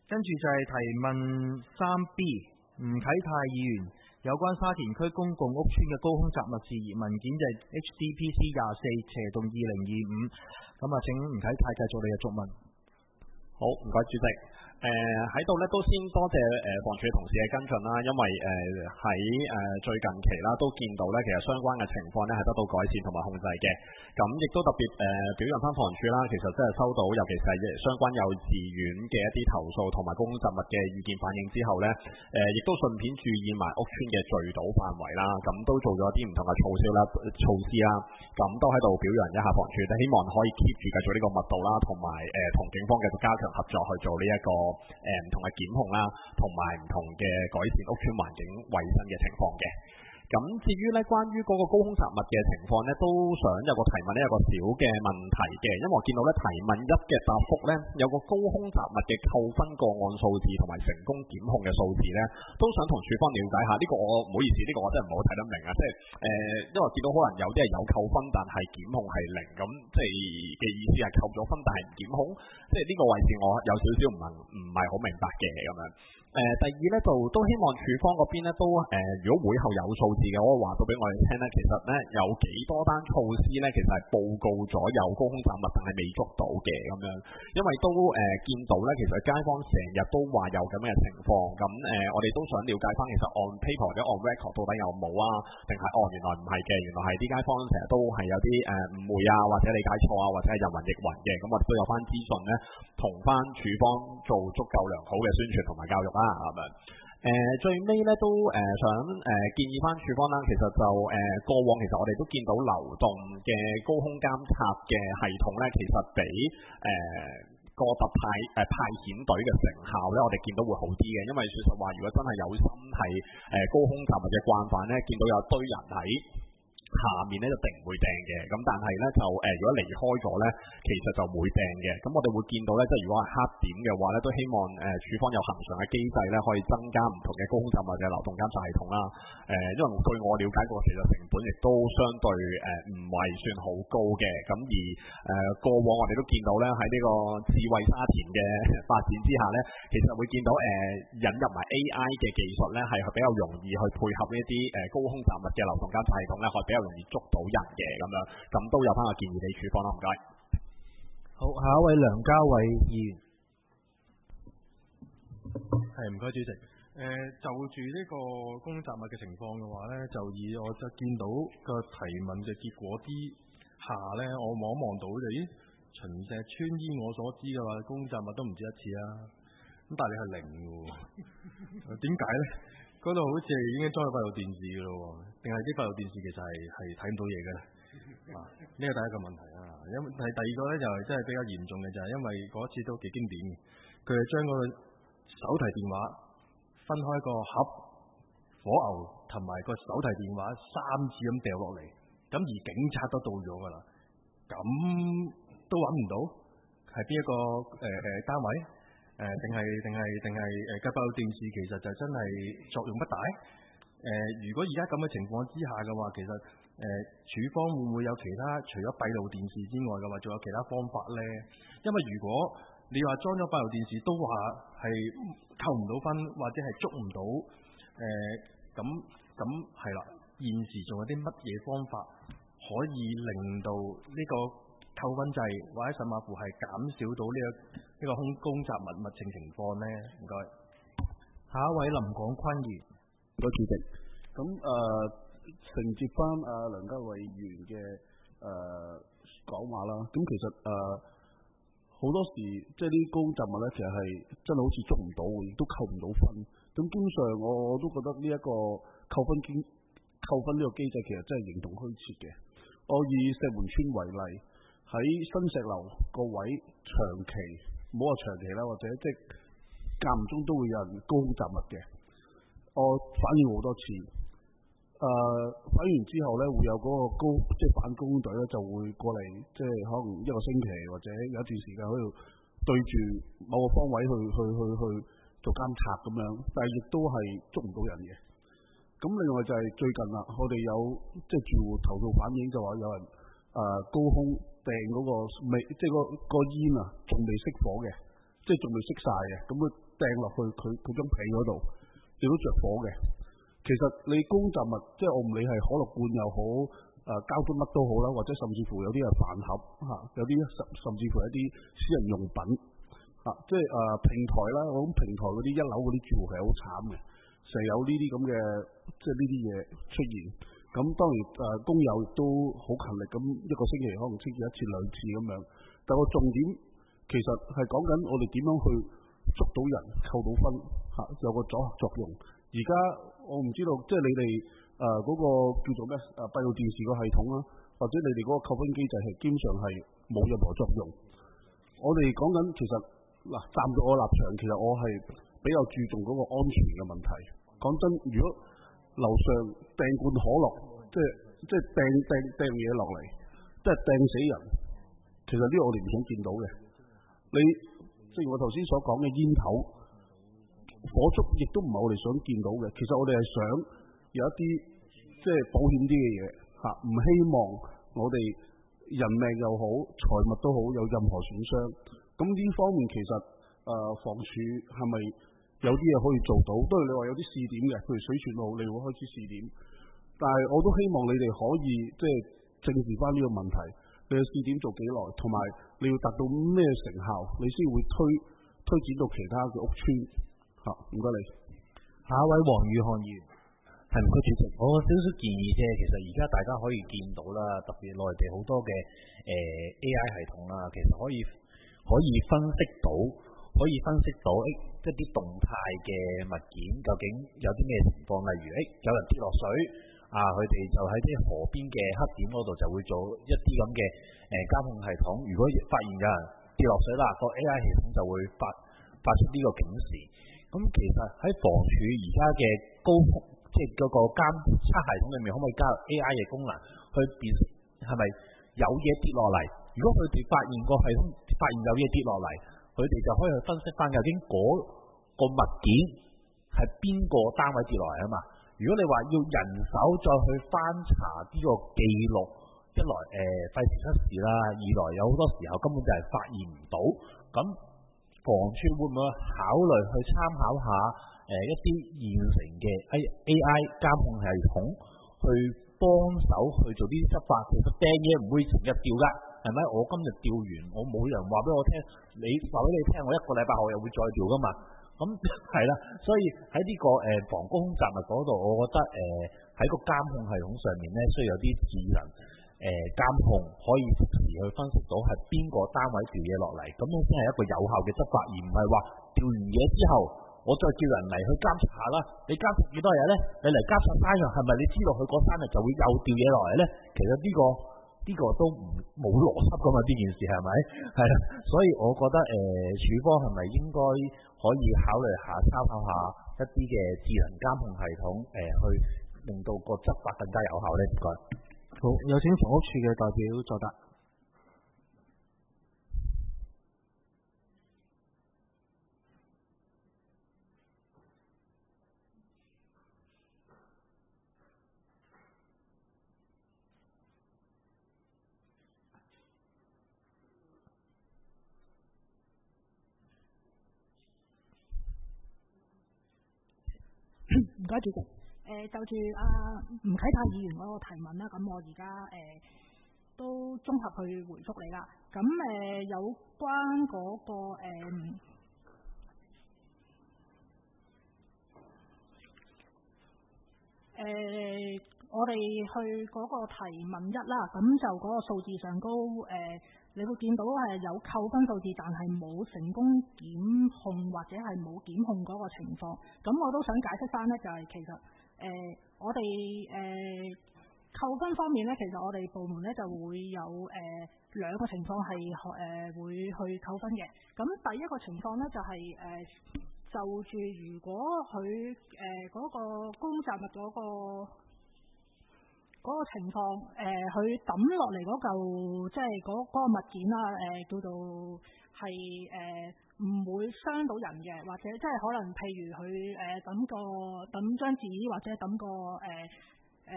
跟住就係提問 3B， 吳啟泰議員，有關沙田區公共屋邨嘅高空雜物事宜文件就係 HDPC 24/2025，咁啊請吳啟泰繼續你嘅質問。 好，唔該主席。喺度咧都先多謝房署嘅同事嘅跟進啦，因為喺最近期啦都見到咧其實相關嘅情況咧係得到改善同埋控制嘅，咁亦都特別表揚翻房署啦，其實真係收到尤其是係相關幼稚園嘅一啲投訴同埋公共雜物嘅意見反映之後咧，亦都順便注意埋屋邨嘅聚賭範圍啦，咁都做咗啲唔同嘅措施啦，咁都喺度表揚一下房署，希望可以 keep 住繼續呢個密度啦，同埋同警方繼續加強合作去做呢一個唔同嘅檢控啦，同埋唔同嘅改善屋邨環境衛生嘅情況嘅。咁至於咧，關於嗰個高空雜物嘅情況咧，都想有個提問咧，有個小嘅問題嘅，因為我見到咧提問1嘅答覆咧，有個高空雜物嘅扣分個案數字同埋成功檢控嘅數字咧，都想同署方了解下。呢個我唔好意思，呢個我真係唔好睇得明啊，即係因為見到可能有啲係有扣分，但係檢控係0，咁即係嘅意思係扣咗分，但係唔檢控，即係呢個位置我有少少唔係好明白嘅咁樣。第二咧就都希望署方嗰邊咧都如果會後有數字嘅，可以話到俾我哋聽咧，其實咧有幾多單措施咧，其實係報告咗有高空雜物，但係未捉到嘅咁樣。因為都見到咧，其實街坊成日都話有咁嘅情況，咁我哋都想了解翻，其實on paper 或者on record 到底有冇啊？定係原來唔係嘅，原來係啲街坊成日都係有啲誤會啊，或者理解錯啊，或者係人云亦云嘅，咁我哋都有翻資訊咧，同翻署方做足夠良好嘅宣傳同埋教育啦，咁樣。最尾咧都想建議翻署方啦，其實就過往其實我哋都見到流動嘅高空監察嘅系統咧，其實比個特派遣隊嘅成效咧，我哋見到會好啲嘅，因為事實話如果真係有心係高空雜物嘅慣犯咧，見到有堆人喺下面咧就一定唔會掟嘅，咁但係咧就如果離開咗咧，其實就唔會掟嘅。咁我哋會見到咧，即係如果係黑點嘅話咧，都希望署方有恆常嘅機制咧，可以增加唔同嘅高空雜物嘅流動監察系統啦。因為據我了解過，其實成本亦都相對唔係算好高嘅。咁而過往我哋都見到咧，喺呢個智慧沙田嘅發展之下咧，其實會見到引入埋 AI 嘅技術咧，係比較容易去配合呢啲高空雜物嘅流動監察系統咧，可以比較容易捉到人嘅咁樣，咁都有翻個建議俾署方啦，唔該。 好，下一位梁家偉議員，係唔該主席。就住呢個高空雜物嘅情況嘅話咧，就以我就見到個提問嘅結果之下咧，我望一望到就秦石邨依我所知嘅話，高空雜物都唔止一次啦。咁但係你係0嘅喎，點解咧？嗰度好似已經裝咗閉路電視嘅咯喎，定係啲閉路電視其實係睇唔到嘢嘅咧？呢個第一個問題啊。因為第二個咧就係真係比較嚴重嘅，就係因為嗰次都幾經典嘅，佢係將個手提電話分開個盒、火牛同埋個手提電話3次咁掉落嚟，咁而警察都到咗㗎啦，咁都揾唔到係邊一個單位？定係嘅閉路電視其實就真係作用不大。如果而家咁嘅情況之下嘅話，其實署方會唔會有其他除咗閉路電視之外嘅話，仲有其他方法呢？因為如果你話裝咗閉路電視都話係扣唔到分，或者係捉唔到，咁係啦。現時仲有啲乜嘢方法可以令到呢個扣分制或者甚至乎係減少到呢個高空雜物物證情況呢？唔該。下一位林廣坤議員， 唔該主席。咁承接翻梁家偉議員嘅講話啦。咁其實好多時即係啲高空雜物咧，其實係真係好似捉唔到，亦都扣唔到分。咁基本上我都覺得呢一個扣分呢個機制其實真係形同虛設嘅。我以石門村為例，喺新石樓個位長期，唔好話長期啦，或者即係間唔中都會有人高空雜物嘅。我反映好多次，反映完之後咧，會有嗰個即係反高空隊咧就會過嚟，即係可能1個星期或者有一段時間喺度對住某個方位去做監察咁樣，但係亦都係捉唔到人嘅。咁另外就係最近啦，我哋有即係住戶投訴反映就話有人高空掟嗰個未，即係個煙啊仲未熄火嘅，就即係仲未熄晒嘅，咁佢掟落去佢張被嗰度，亦都着火嘅。其實你公雜物，即係我唔理係可樂罐又好，膠樽乜都好啦，或者甚至乎有啲係飯盒嚇，有啲甚至乎一啲私人用品嚇，即係平台啦，我諗平台嗰啲一樓嗰啲住戶係好慘嘅，成日有呢啲咁嘅即係呢啲嘢出現。咁當然工友亦都好勤力，咁一個星期可能清潔一次兩次咁樣。但個重點其實係講緊我哋點樣去捉到人、扣到分嚇，有個阻嚇作用。而家我唔知道，即係你哋嗰個叫做咩閉路電視個系統啦，或者你哋嗰個扣分機制係基本上係冇任何作用。我哋講緊其實嗱，站在我立場，其實我係比較注重嗰個安全嘅問題。講真，如果樓上掟罐可樂，即係掟嘢落嚟，即係掟死人，其實呢個我哋唔想見到嘅。你正如我頭先所講嘅煙頭、火燭，亦都唔係我哋想見到嘅。其實我哋係想有一啲即係保險啲嘅嘢嚇，唔希望我哋人命又好、財物都好有任何損傷。咁呢方面其實房署係咪有啲嘢可以做到？當然你話有啲試點嘅，譬如水泉路，你會開始試點。但係我都希望你哋可以即係正視翻呢個問題。你嘅試點做幾耐，同埋你要達到咩成效，你先會推展到其他嘅屋邨嚇。唔該你。 下一位黃宇漢議員。係唔該主席，我少少建議啫。其實而家大家可以見到啦，特別內地好多嘅AI 系統啦，其實可以分析到一啲動態嘅物件究竟有啲咩情況，例如有人跌落水佢哋就喺啲河邊嘅黑點嗰度就會做一啲咁嘅監控系統。如果發現有人跌落水啦，個 AI 系統就會發出呢個警示。咁其實喺房署而家嘅高峰，即係嗰個監測系統裏面，可唔可以加入 AI 嘅功能去辨識係咪有嘢跌落嚟？如果佢哋發現個系統發現有嘢跌落嚟，佢哋就可以去分析翻究竟嗰個物件係邊個單位跌落嚟啊嘛。如果你話要人手再去翻查呢個記錄，一來費時失事啦，二來有好多時候根本就係發現唔到。咁房署會唔會考慮去參考下一啲現成嘅 AI 監控系統去幫手去做啲執法？其實掟嘢唔會成日掉㗎，係咪？我今日掉完，我冇人話俾我聽，你話俾你聽，我一個禮拜後又會再掉㗎嘛。咁係啦，所以喺呢個防高空雜物嗰度，我覺得喺個監控系統上面咧，需要有啲智能監控，可以即時去分析到係邊個單位掉嘢落嚟，咁樣先係一個有效嘅執法，而唔係話掉完嘢之後，我再叫人嚟去監察下啦。你監察幾多日咧？你嚟監察3日，係咪你知道佢嗰3日就會又掉嘢落嚟咧？其實呢個都冇邏輯噶嘛，呢件事係咪？係啦，所以我覺得署方係咪應該可以考慮下參考下一啲嘅智能監控系統去令到個執法更加有效咧？唔該。 好，有請房屋署嘅代表作答。 唔該主席，就住吳啟泰議員嗰個提問啦，咁我而家都綜合去回覆你啦。咁有關嗰個我哋去嗰個提問1啦，咁就嗰個數字上高你會見到係有扣分數字，但係冇成功檢控或者係冇檢控嗰個情況。咁我都想解釋翻呢，就係其實我哋扣分方面呢，其實我哋部門呢就會有兩個情況係會去扣分嘅。咁第一個情況呢，就係就住如果佢嗰個公雜物嗰個情況，佢抌落嚟嗰嚿即係嗰個物件啦，叫做係唔會傷到人嘅，或者即係可能譬如佢抌張紙或者抌個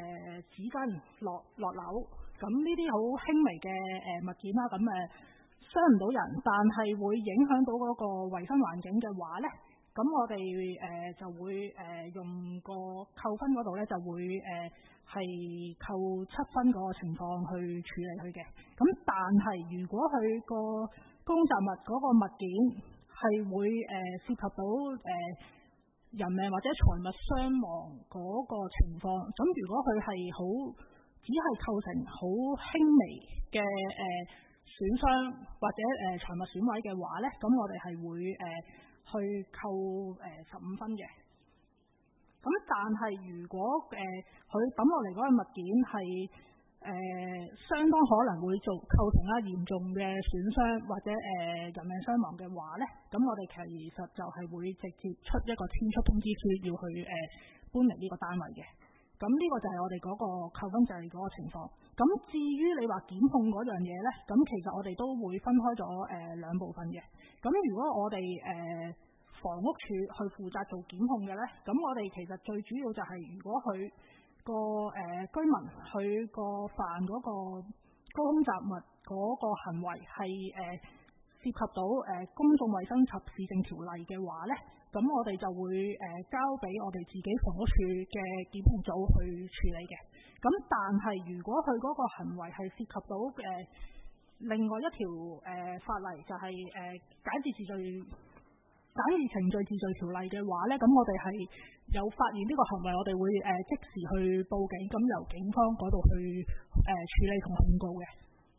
紙巾落樓，咁呢啲好輕微嘅物件啦，咁傷唔到人，但係會影響到嗰個衞生環境嘅話咧，咁我哋就會用個扣分嗰度咧就會係扣7分嗰個情況去處理佢嘅。咁但係如果佢個公雜物嗰個物件係會涉及到人命或者財物傷亡嗰個情況，咁如果佢係只係構成好輕微嘅損傷或者財物損毀嘅話咧，咁我哋係會去扣15分嘅。咁但係如果佢抌落嚟嗰個物件係相當可能會構成嚴重嘅損傷或者人命傷亡嘅話咧，咁我哋其實就係會直接出一個遷出通知書，要去搬離呢個單位嘅。咁呢個就係我哋嗰個扣分制嗰個情況。咁至於你話檢控嗰樣嘢咧，咁其實我哋都會分開咗兩部分嘅。咁如果我哋房屋署去負責做檢控嘅咧，咁我哋其實最主要就係如果佢個居民佢個犯嗰個高空雜物嗰個行為係涉及到公眾衛生及市政條例嘅話咧，咁我哋就會交俾我哋自己房屋署嘅檢控組去處理嘅。咁但係如果佢嗰個行為係涉及到另外一條法例，就係簡易程序治罪條例嘅話咧，咁我哋係有發現呢個行為，我哋會即時去報警，咁由警方嗰度去處理同控告嘅。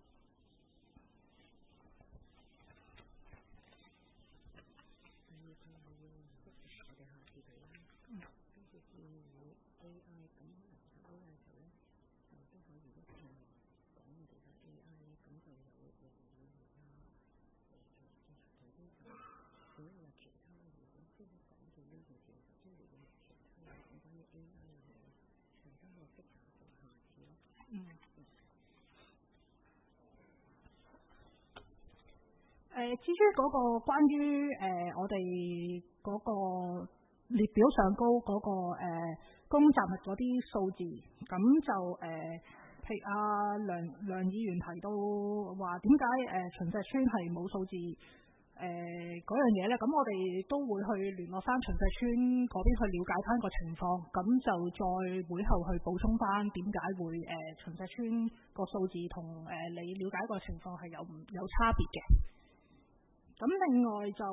至於嗰個關於我哋嗰個列表上高嗰個公雜物嗰啲數字，咁就譬如梁議員提到話點解秦石邨係冇數字嗰樣嘢咧，咁我哋都會去聯絡翻秦石邨嗰邊去了解翻個情況，咁就再會後去補充翻點解會秦石邨個數字同你了解個情況係有差別嘅。咁另外就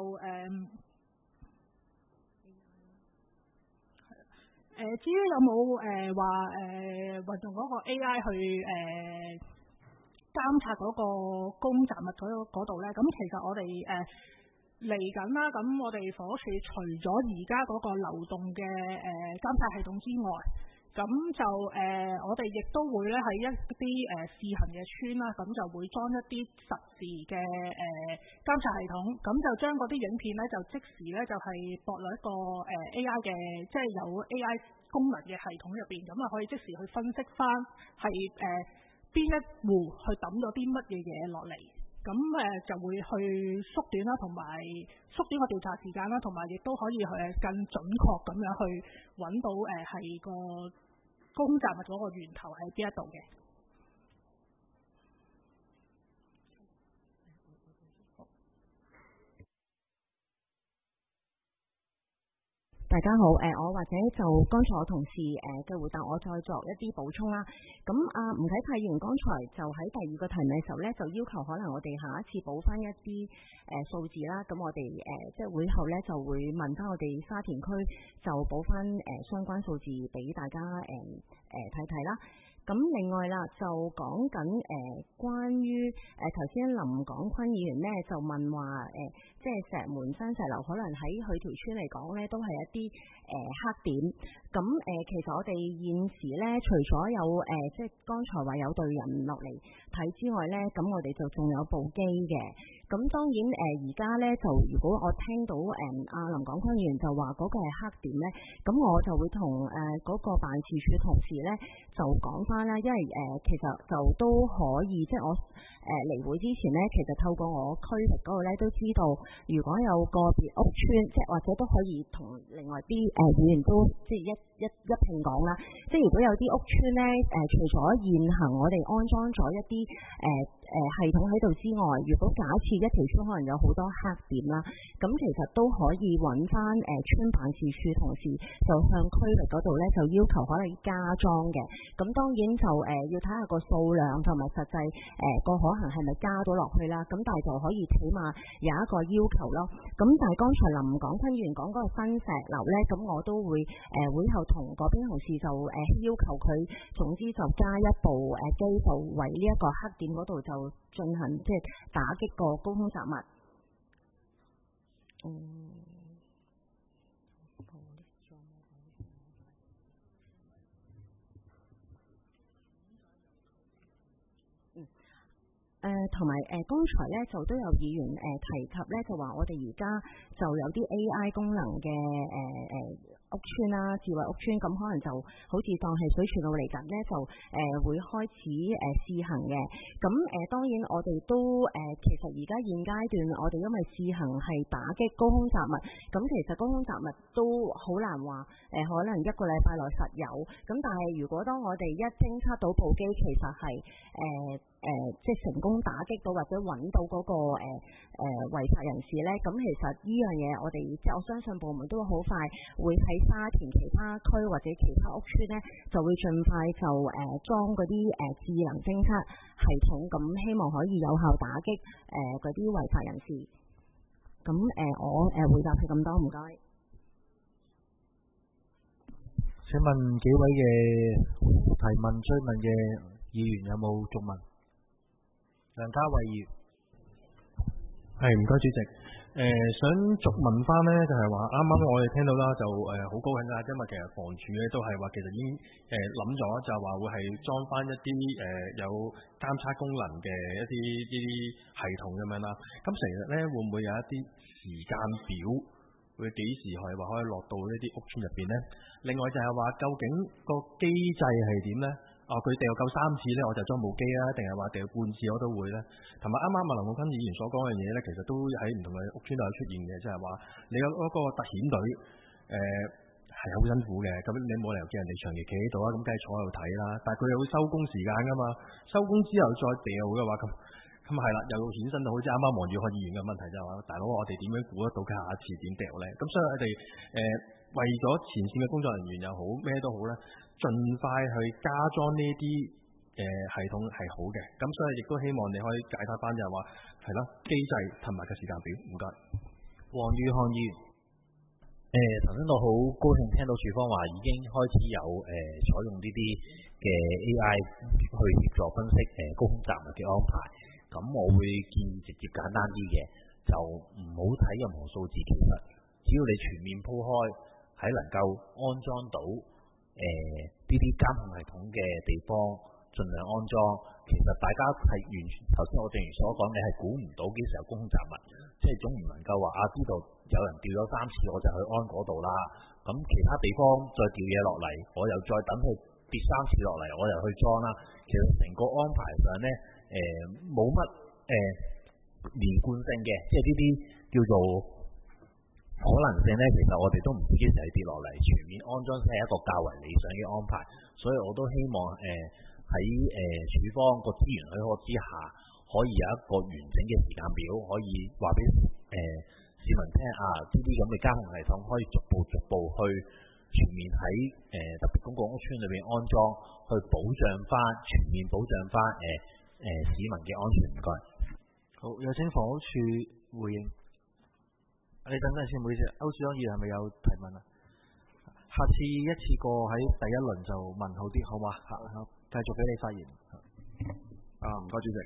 至於有冇話運用嗰個 AI 去監察嗰個公雜物嗰度咧，咁其實我哋嚟緊啦，咁我哋房屋署除咗而家嗰個流動嘅監察系統之外，咁就我哋亦都會咧喺一啲試行嘅村啦，咁就會裝一啲實時嘅監察系統，咁就將嗰啲影片咧就即時咧就係駁落一個AI 嘅，即係有 AI 功能嘅系統入邊，咁啊可以即時去分析翻係邊一戶去抌咗啲乜嘢嘢落嚟，咁就會去縮短啦，同埋縮短個調查時間啦，同埋亦都可以去更準確咁樣去揾到係個公雜物嗰個源頭喺邊一度嘅。 大家好，我或者就剛才我同事嘅回答，我再作一啲補充啦。咁吳啟泰議員剛才就喺第2個提問嘅時候咧，就要求可能我哋下一次補翻一啲數字啦。咁我哋即係會後咧就會問翻我哋沙田區就補翻相關數字俾大家睇睇啦。咁另外啦，就講緊關於頭先林廣坤議員咧就問話即係石門新石樓可能喺佢條村嚟講咧都係一啲黑點。咁其實我哋現時咧除咗有即係剛才話有隊人落嚟睇之外咧，咁我哋就仲有部機嘅。咁當然而家咧就如果我聽到林廣坤議員就話嗰個係黑點咧，咁我就會同嗰個辦事處同事咧就講翻啦，因為其實就都可以，即係我離會之前咧，其實透過我區域嗰度咧都知道，如果有個別屋邨，即係或者都可以同另外啲議員都即係一併講啦。即係如果有啲屋邨咧，除咗現行我哋安裝咗一啲系統喺度之外，如果假設一條村可能有好多黑點啦，咁其實都可以揾翻村辦事處同事，就向區域嗰度咧就要求可能加裝嘅。咁當然就要睇下個數量同埋實際個可行係咪加到落去啦。咁但係就可以起碼有一個要求咯。咁但係剛才林廣坤議員講嗰個新石樓咧，咁我都會會後同嗰邊同事就要求佢，總之就加一部機就為呢一個黑點嗰度就進行即係打擊個高空雜物。同埋剛才咧就都有議員提及咧，就話我哋而家就有啲 AI 功能嘅屋邨啦，智慧屋邨，咁可能就好似當係水泉澳嚟緊咧，就會開始試行嘅。咁當然我哋都其實而家現階段我哋因為試行係打擊高空雜物，咁其實高空雜物都好難話可能一個禮拜內實有。咁但係如果當我哋一偵測到部機其實係即係成功打擊到或者揾到嗰個違法人士咧，咁其實呢樣嘢我哋即係我相信部門都好快會喺沙田其他區或者其他屋邨咧，就會盡快就裝嗰啲智能偵測系統，咁希望可以有效打擊嗰啲違法人士。咁我回答佢咁多，唔該。 請問幾位嘅提問追問嘅議員有冇續問？梁家偉議員， 係唔該主席。想續問翻呢，就係話啱啱我哋聽到啦，就好高興啦，因為其實房署咧都係話其實已經諗咗，就係話會係裝翻一啲有監測功能嘅一啲系統咁樣啦。咁其實咧會唔會有一啲時間表，會幾時係話可以落到呢啲屋邨入邊呢？另外就係話究竟個機制係點呢？佢掉夠3次咧，我就裝部機啦，定係話掉半次我都會咧。同埋啱啱林廣坤議員所講嘅嘢咧，其實都喺唔同嘅屋邨都有出現嘅，即係話你有嗰個特遣隊係好辛苦嘅，咁你冇理由叫人哋長期企喺度啊，咁梗係坐喺度睇啦。但係佢又會收工時間噶嘛，收工之後再掉嘅話，咁係啦，又衍生到好似啱啱黃宇漢議員嘅問題就係話，大佬我哋點樣估得到佢下一次點掉咧？咁所以我哋為咗前線嘅工作人員又好咩都好咧，盡快去加裝呢啲系統係好嘅。咁所以亦都希望你可以解答翻就係話係啦，機制同埋個時間表。唔該。 黃宇漢議員，頭先我好高興聽到署方話已經開始有採用呢啲嘅 AI 去協助分析高空雜物嘅安排。咁我會建議直接簡單啲嘅，就唔好睇任何數字，其實只要你全面鋪開，喺能夠安裝到呢啲監控系統嘅地方，盡量安裝。其實大家係完全頭先我正如所講，你係估唔到幾時有高空雜物，即係總唔能夠話知道有人掉咗3次我就去安嗰度啦。咁其他地方再掉嘢落嚟，我又再等佢跌3次落嚟，我又去裝啦。其實成個安排上呢，冇乜連貫性嘅，即係呢啲叫做可能性呢，其實我哋都唔知幾時跌落嚟。全面安裝先係一個較為理想嘅安排，所以我都希望喺署方個資源許可之下，可以有一個完整嘅時間表，可以話俾市民聽呢啲咁嘅監控系統可以逐步去全面喺特別公共屋邨裏邊安裝，去保障翻全面保障翻市民嘅安全。唔該。 好，有請房屋署回應。你等陣先，唔好意思，歐志安議員係咪有提問啊？下次一次過喺第一輪就問好啲，好嘛？繼續俾你發言。 唔該主席。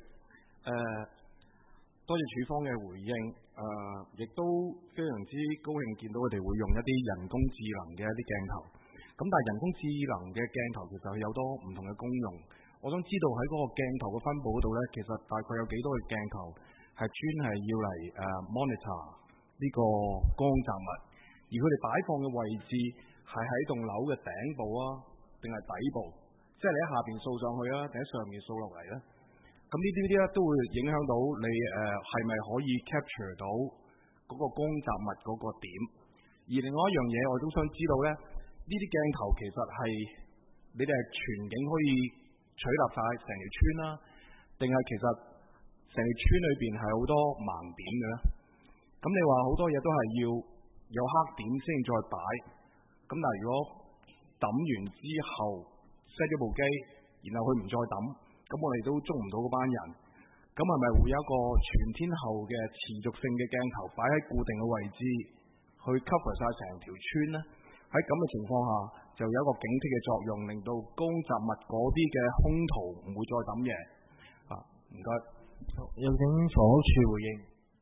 多謝署方嘅回應。亦都非常之高興見到佢哋會用一啲人工智能嘅一啲鏡頭。咁但係人工智能嘅鏡頭其實係有多唔同嘅功用。我想知道喺嗰個鏡頭嘅分佈度呢，其實大概有幾多個鏡頭係專係要嚟monitor 呢個高空雜物，而佢哋擺放嘅位置係喺棟樓嘅頂部啊，定係底部？即係你喺下邊掃上去啊，定喺上面掃落嚟呢？咁呢啲都會影響到你係咪可以 capture 到嗰個高空雜物嗰個點？而另外一樣嘢我都想知道呢，呢啲鏡頭其實係你哋係全景可以取立晒成條村啦，定係其實成條村裏邊係好多盲點嘅咧？咁你話好多嘢都係要有黑點先再擺，咁但係如果揼完之後 set 咗部機，然後佢唔再揼，咁我哋都捉唔到嗰班人，咁係咪會有一個全天候嘅持續性嘅鏡頭擺喺固定嘅位置，去 cover 晒成條村呢？喺咁嘅情況下，就有一個警惕嘅作用，令到公共雜物嗰啲嘅兇徒唔會再揼嘢。唔該。 有請房屋署回應。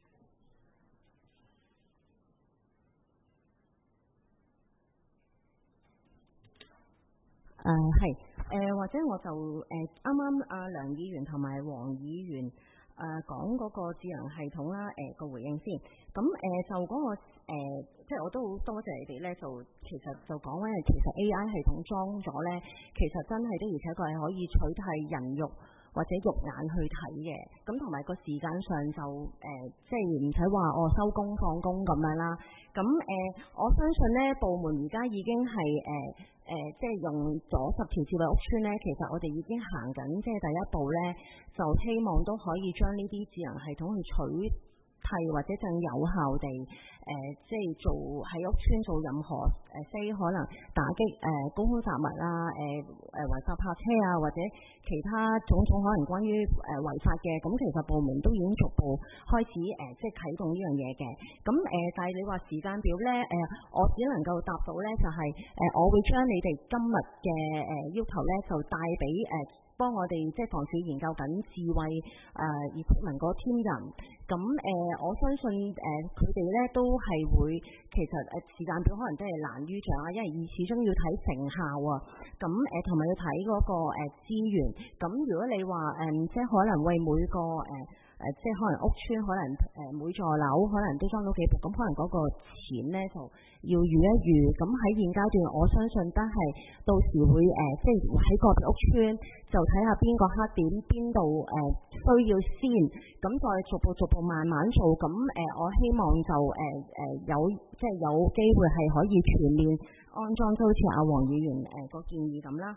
或者我就啱啱阿梁議員同埋黃議員講嗰個智能系統啦，個回應先。咁就嗰個即係我都好多謝你哋咧，就其實就講咧，其實 AI 系統裝咗咧，其實真係的而且確係可以取替人肉或者肉眼去睇嘅。咁同埋個時間上就即係唔使話收工放工咁樣啦。咁我相信咧，部門而家已經係即係用咗10條智慧屋邨咧，其實我哋已經行緊即係第一步咧，就希望都可以將呢啲智能系統去取替或者更有效地即係做喺屋邨做任何可能打擊高空雜物啦、違法泊車啊，或者其他種種可能關於違法嘅，咁其實部門都已經逐步開始即係啟動呢樣嘢嘅。咁但係你話時間表咧，我只能夠答到咧，就係我會將你哋今日嘅要求咧，就帶俾幫我哋即係房署研究緊智慧equipment嗰 team 人。咁我相信佢哋咧都係會，其實時間表可能真係難於掌握，因為始終要睇成效啊。咁同埋要睇嗰個資源。咁如果你話即係可能為每個即係可能屋邨可能每座樓可能都裝到幾部，咁可能嗰個錢咧就要預一預。咁喺現階段，我相信都係到時會即係喺個別屋邨就睇下邊個黑點邊度需要先，咁再逐步慢慢做。咁我希望就有即係有機會係可以全面安裝，都好似阿黃議員個建議咁啦。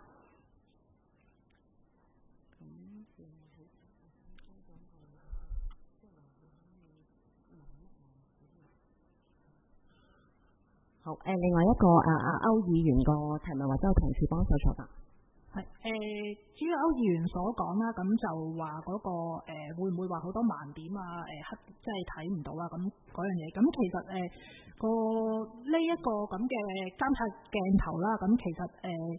好，另外一個阿歐議員個提問，或者有同事幫手作答。 係至於歐議員所講啦，咁就話嗰個會唔會話好多盲點啊？黑即係睇唔到啊？咁嗰樣嘢，咁其實呢一個咁嘅監察鏡頭啦，咁其實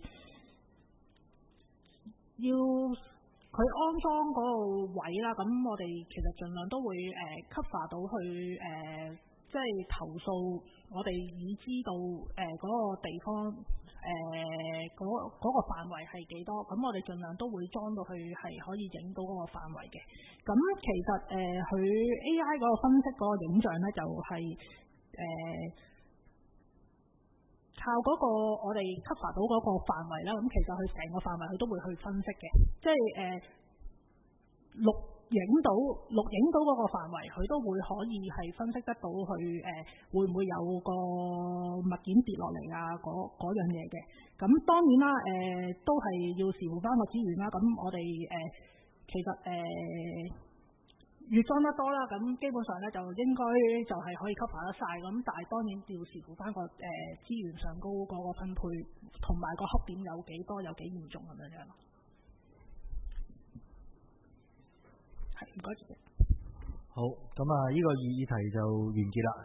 要佢安裝嗰個位啦，咁我哋其實盡量都會cover到去即係投訴，我哋已知道嗰個地方嗰個範圍係幾多，咁我哋盡量都會裝到去係可以影到嗰個範圍嘅。咁其實佢 AI 嗰個分析嗰個影像咧，就係靠嗰個我哋 cover 到嗰個範圍啦。咁其實佢成個範圍佢都會去分析嘅，即係錄影到嗰個範圍，佢都會可以係分析得到佢會唔會有個物件跌落嚟啊嗰樣嘢嘅。咁當然啦，都係要視乎翻個資源啦。咁我哋其實越裝得多啦，咁基本上咧就應該就係可以 cover 得晒。咁但係當然要視乎翻個資源上高嗰個分配，同埋個黑點有幾多，有幾嚴重咁樣樣。係，唔該。好，咁啊，呢個議題就完結啦。